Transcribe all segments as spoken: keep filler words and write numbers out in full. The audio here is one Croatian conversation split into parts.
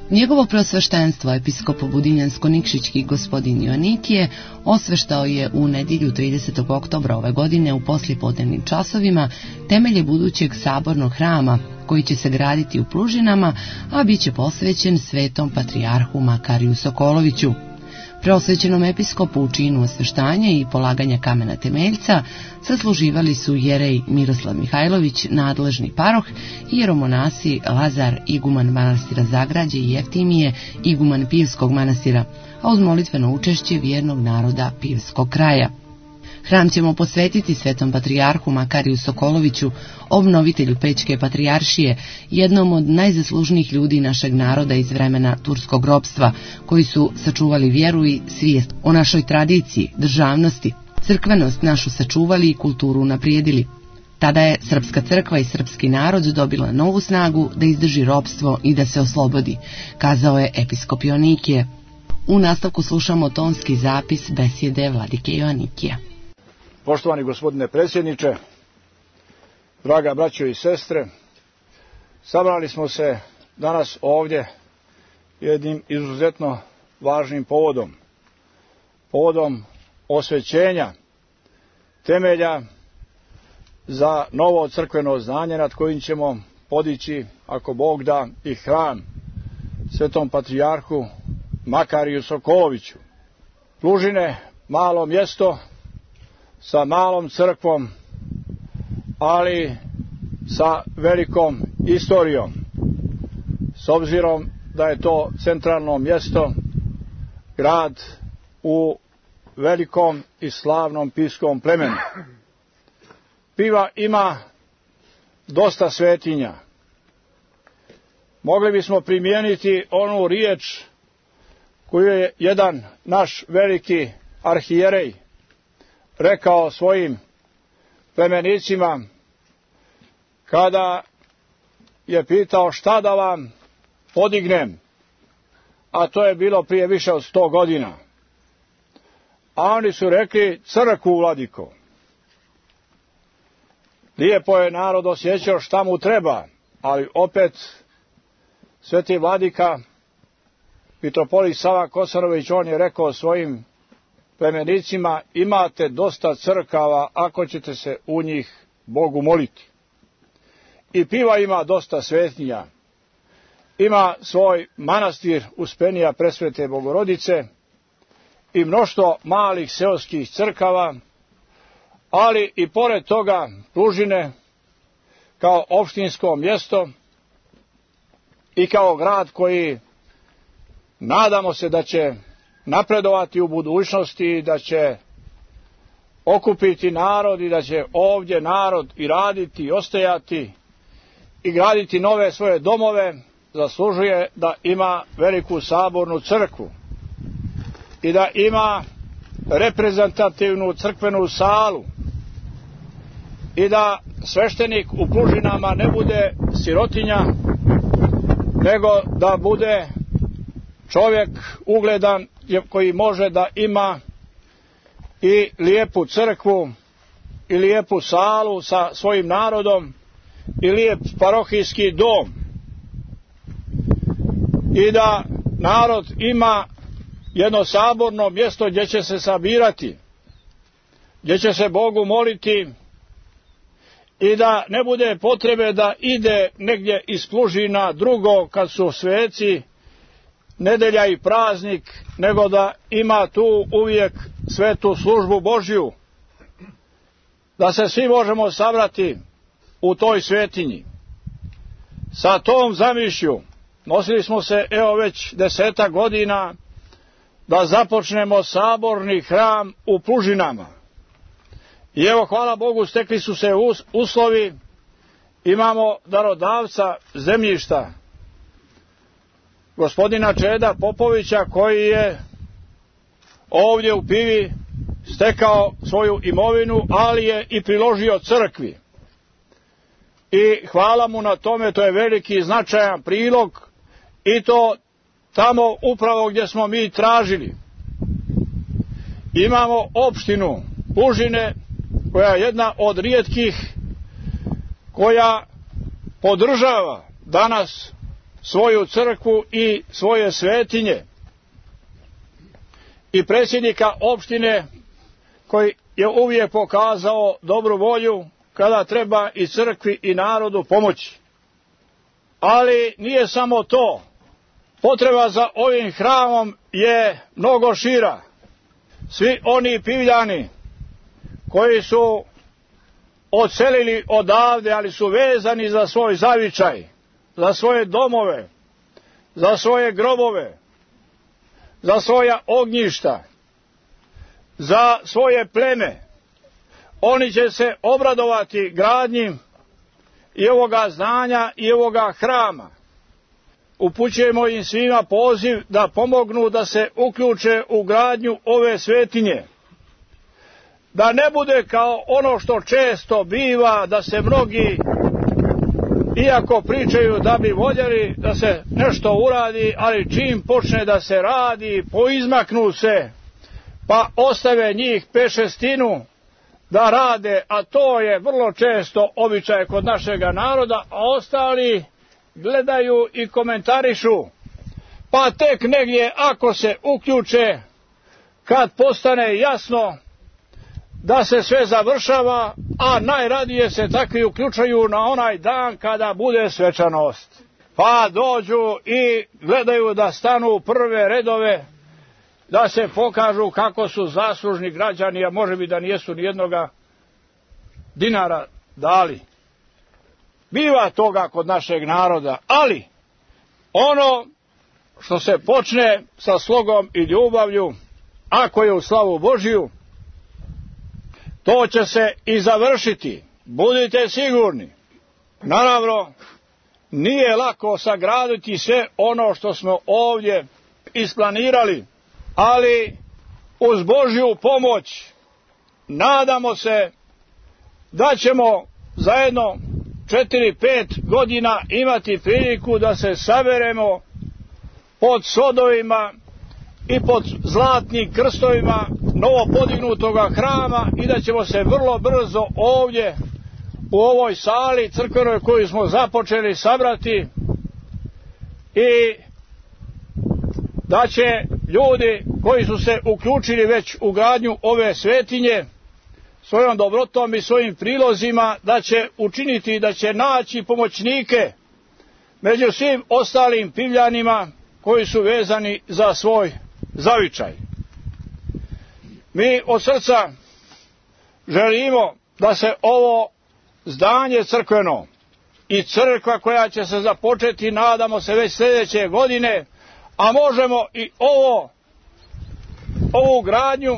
Njegovo preosveštenstvo, episkop Budinjansko-Nikšićki gospodin Joanikije, osveštao je u nedjelju tridesetog oktobra ove godine u poslijepodnevnim časovima temelje budućeg sabornog hrama, koji će se graditi u Plužinama, a bit će posvećen svetom patrijarhu Makariju Sokoloviću. Preosvećenom episkopu u činu osveštanja i polaganja kamena temeljca sasluživali su jerej Miroslav Mihajlović, nadležni paroh, i jeromonasi Lazar, iguman manastira Zagrađe, i Jeftimije, iguman Pivskog manastira, a uz molitveno učešće vjernog naroda Pivskog kraja. Hram ćemo posvetiti svetom patrijarhu Makariju Sokoloviću, obnovitelju Pećke patrijaršije, jednom od najzaslužnijih ljudi našeg naroda iz vremena turskog ropstva, koji su sačuvali vjeru i svijest o našoj tradiciji, državnosti, crkvenost našu sačuvali i kulturu unaprijedili. Tada je srpska crkva i srpski narod dobila novu snagu da izdrži ropstvo i da se oslobodi, kazao je episkop Joanikije. U nastavku slušamo tonski zapis besjede vladike Joanikija. Poštovani gospodine predsjedniče, draga braćo i sestre, sabrali smo se danas ovdje jednim izuzetno važnim povodom, povodom osvećenja temelja za novo crkveno znanje nad kojim ćemo podići, ako Bog da, i hram svetom patrijarhu Makariju Sokoloviću. Plužine, malo mjesto sa malom crkvom, ali sa velikom istorijom, s obzirom da je to centralno mjesto, grad u velikom i slavnom pivskom plemenu. Piva ima dosta svetinja. Mogli bismo primijeniti onu riječ koju je jedan naš veliki arhijerej rekao svojim plemenicima kada je pitao šta da vam podignem, a to je bilo prije više od sto godina. A oni su rekli crkvu, vladiko. Lijepo je narod osjećao šta mu treba, ali opet sveti vladika mitropolit Sava Kosanović, on je rekao svojim plemenicima, imate dosta crkava ako ćete se u njih Bogu moliti. I Piva ima dosta svetinja. Ima svoj manastir Uspenija Presvete Bogorodice i mnoštvo malih seoskih crkava, ali i pored toga Plužine kao opštinsko mjesto i kao grad koji nadamo se da će napredovati u budućnosti, da će okupiti narod i da će ovdje narod i raditi i ostajati i graditi nove svoje domove, zaslužuje da ima veliku sabornu crkvu i da ima reprezentativnu crkvenu salu i da sveštenik u Plužinama ne bude sirotinja, nego da bude čovjek ugledan koji može da ima i lijepu crkvu i lijepu salu sa svojim narodom i lijep parohijski dom i da narod ima jedno saborno mjesto gdje će se sabirati, gdje će se Bogu moliti i da ne bude potrebe da ide negdje iz Plužina drugo kad su sveci, nedelja i praznik, nego da ima tu uvijek svetu službu Božju, da se svi možemo sabrati u toj svetinji. Sa tom zamišlju nosili smo se evo već desetak godina da započnemo saborni hram u Plužinama. I evo, hvala Bogu, stekli su se uslovi, imamo darodavca zemljišta, gospodina Čeda Popovića, koji je ovdje u Pivi stekao svoju imovinu, ali je i priložio crkvi. I hvala mu na tome, to je veliki i značajan prilog i to tamo upravo gdje smo mi tražili. Imamo opštinu Plužine, koja je jedna od rijetkih koja podržava danas svoju crkvu i svoje svetinje, i predsjednika opštine koji je uvijek pokazao dobru volju kada treba i crkvi i narodu pomoći. Ali nije samo to. Potreba za ovim hramom je mnogo šira. Svi oni Pivljani koji su odselili odavde, ali su vezani za svoj zavičaj, za svoje domove, za svoje grobove, za svoja ognjišta, za svoje pleme, oni će se obradovati gradnji i ovoga zdanja i ovoga hrama. Upućujemo im svima poziv da pomognu da se uključe u gradnju ove svetinje. Da ne bude kao ono što često biva, da se mnogi, iako pričaju da bi voljeli da se nešto uradi, ali čim počne da se radi, poizmaknu se, pa ostave njih pešestinu da rade, a to je vrlo često običaj kod našega naroda, a ostali gledaju i komentarišu, pa tek negdje ako se uključe, kad postane jasno da se sve završava, a najradije se takvi uključuju na onaj dan kada bude svečanost. Pa dođu i gledaju da stanu u prve redove, da se pokažu kako su zaslužni građani, a može bi da nijesu nijednoga dinara dali. Biva toga kod našeg naroda, ali ono što se počne sa slogom i ljubavlju, ako je u slavu Božiju, to će se i završiti. Budite sigurni. Naravno, nije lako sagraditi sve ono što smo ovdje isplanirali, ali uz Božju pomoć nadamo se da ćemo zajedno četiri pet godina imati priliku da se saberemo pod sodovima i pod zlatnim krstovima novo podignutoga hrama i da ćemo se vrlo brzo ovdje u ovoj sali crkvenoj koju smo započeli sabrati i da će ljudi koji su se uključili već u gradnju ove svetinje svojom dobrotom i svojim prilozima da će učiniti, da će naći pomoćnike među svim ostalim Pivljanima koji su vezani za svoj zavičaj. Mi od srca želimo da se ovo zdanje crkveno i crkva koja će se započeti, nadamo se već sljedeće godine, a možemo i ovo, ovu gradnju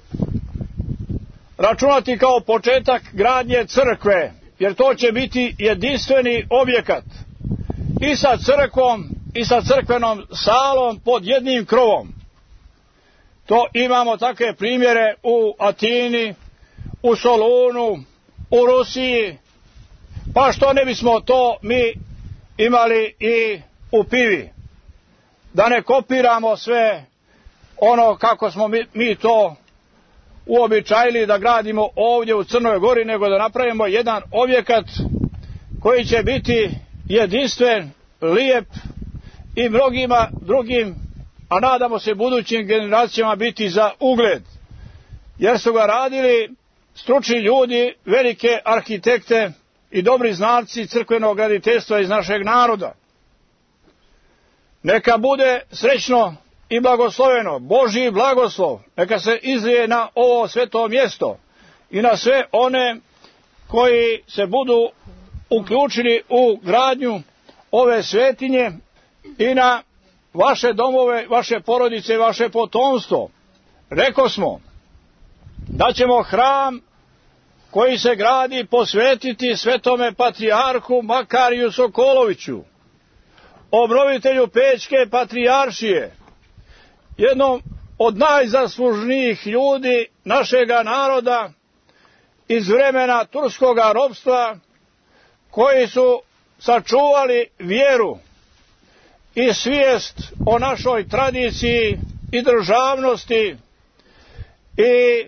računati kao početak gradnje crkve, jer to će biti jedinstveni objekat i sa crkvom i sa crkvenom salom pod jednim krovom. To imamo takve primjere u Atini, u Solunu, u Rusiji, pa što ne bismo to mi imali i u Pivi. Da ne kopiramo sve ono kako smo mi, mi to uobičajili da gradimo ovdje u Crnoj Gori, nego da napravimo jedan objekat koji će biti jedinstven, lijep i mnogima drugim, a nadamo se budućim generacijama biti za ugled, jer su ga radili stručni ljudi, velike arhitekte i dobri znalci crkvenog graditeljstva iz našeg naroda. Neka bude srećno i blagosloveno, Božji blagoslov, neka se izlije na ovo sveto mjesto i na sve one koji se budu uključili u gradnju ove svetinje i na vaše domove, vaše porodice i vaše potomstvo. Rekosmo da ćemo hram koji se gradi posvetiti svetome patrijarhu Makariju Sokoloviću, obnovitelju Pećke patrijaršije, jednom od najzaslužnijih ljudi našega naroda iz vremena turskoga ropstva, koji su sačuvali vjeru i svijest o našoj tradiciji i državnosti i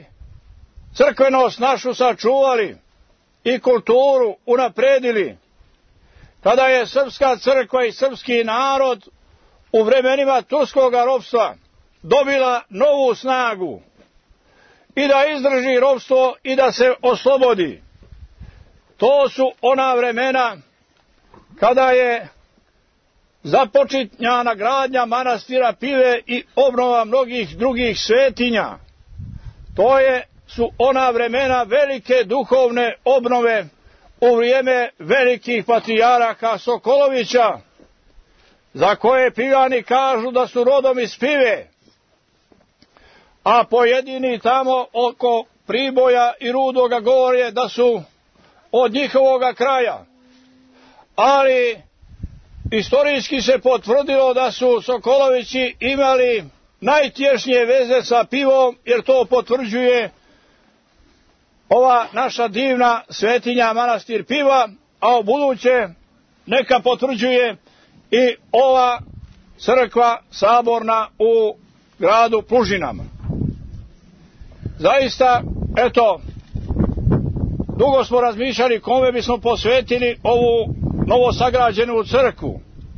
crkvenost našu sačuvali i kulturu unapredili kada je srpska crkva i srpski narod u vremenima turskog ropstva dobila novu snagu i da izdrži ropstvo i da se oslobodi. To su ona vremena kada je započinjana gradnja manastira Pive i obnova mnogih drugih svetinja. To je, su ona vremena velike duhovne obnove u vrijeme velikih patrijaraka Sokolovića, za koje Pivani kažu da su rodom iz Pive, a pojedini tamo oko Priboja i Rudoga govore da su od njihovoga kraja. Ali istorijski se potvrdilo da su Sokolovići imali najtješnije veze sa Pivom, jer to potvrđuje ova naša divna svetinja manastir Piva, a u buduće neka potvrđuje i ova crkva saborna u gradu Plužinama. Zaista, eto, dugo smo razmišljali kome bismo posvetili ovu novosagrađenu crkvu.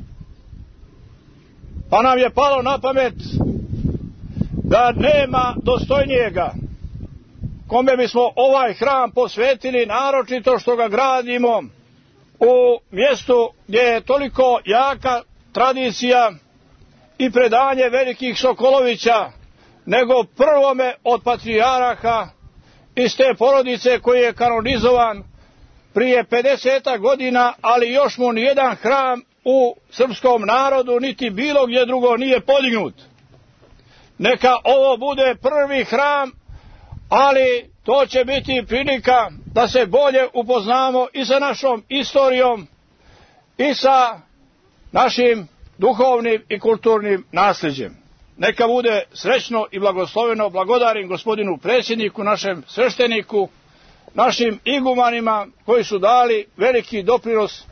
Pa nam je palo na pamet da nema dostojnijega kome bismo ovaj hram posvetili, naročito što ga gradimo u mjestu gdje je toliko jaka tradicija i predanje velikih Sokolovića, nego prvome od patrijaraka iz te porodice koji je kanonizovan prije pedeset godina, ali još mu nijedan hram u srpskom narodu niti bilo gdje drugo nije podignut. Neka ovo bude prvi hram, ali to će biti prilika da se bolje upoznamo i sa našom istorijom i sa našim duhovnim i kulturnim nasljeđem. Neka bude srećno i blagosloveno. Blagodarim gospodinu predsjedniku, našem svešteniku, našim igumanima koji su dali veliki doprinos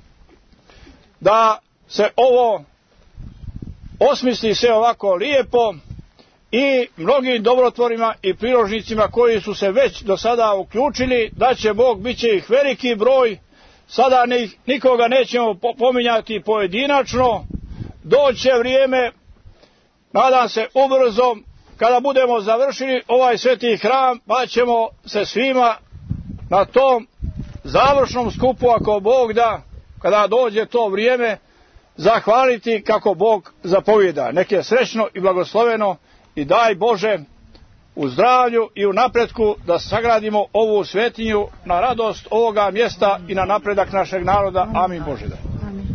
da se ovo osmisli sve ovako lijepo, i mnogim dobrotvorima i priložnicima koji su se već do sada uključili, da će Bog, bit će ih veliki broj. Sada nikoga nećemo pominjati pojedinačno. Doće vrijeme, nadam se ubrzo, kada budemo završili ovaj sveti hram, pa ćemo se svima na tom završnom skupu, ako Bog da, kada dođe to vrijeme, zahvaliti kako Bog zapovjeda. Nek je srećno i blagosloveno i daj Bože u zdravlju i u napretku da sagradimo ovu svetinju na radost ovoga mjesta i na napredak našeg naroda. Amin Bože da.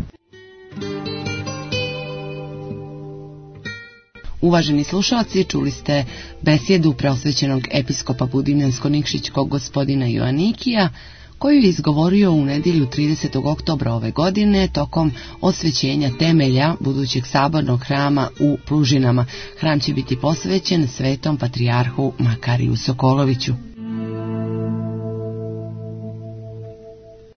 Uvaženi slušalci, čuli ste besjedu preosvećenog episkopa Budimljansko-Nikšićkog gospodina Joanikija, koju je izgovorio u nedjelju tridesetog oktobra ove godine tokom osvećenja temelja budućeg sabornog hrama u Plužinama. Hram će biti posvećen svetom patrijarhu Makariju Sokoloviću.